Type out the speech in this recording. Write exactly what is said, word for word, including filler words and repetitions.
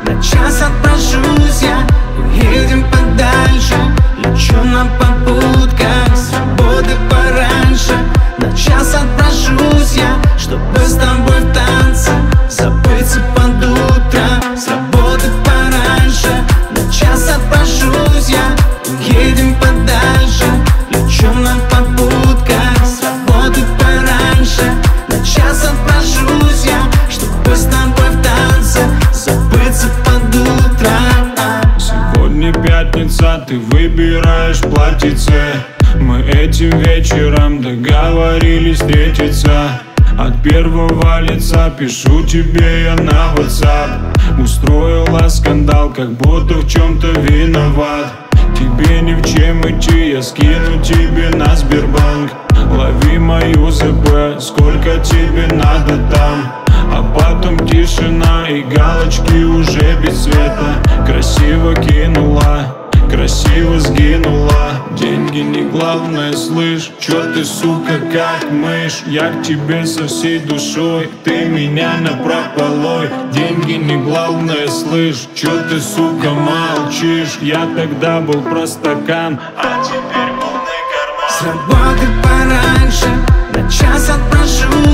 на час отпрошусь я. Уедем подальше, лечу на попутках, с работы пораньше. На час отпрошусь я, чтобы с тобой в танце забыться под утро. С работы пораньше, на час отпрошусь я. Уедем подальше, лечу на попутках, с работы пораньше. На час отпрошусь я, чтобы с тобой в танце забыться под утро. Сегодня пятница, ты выбираешь платьице. Мы этим вечером договорились встретиться. От первого лица пишу тебе я на WhatsApp. Устроила скандал, как будто в чем-то виноват. Тебе ни в чем идти, я скину тебе на Сбербанк. Лови мою ЗП, сколько тебе надо там. А потом тишина и галочки уже без цвета. Красиво кинула, красиво сгинула. Деньги не главное, слышь. Чё ты, сука, как мышь? Я к тебе со всей душой, ты меня напропалой. Деньги не главное, слышь. Чё ты, сука, молчишь? Я тогда был простакан, а теперь полный карман. С работы пораньше, на час отпрошусь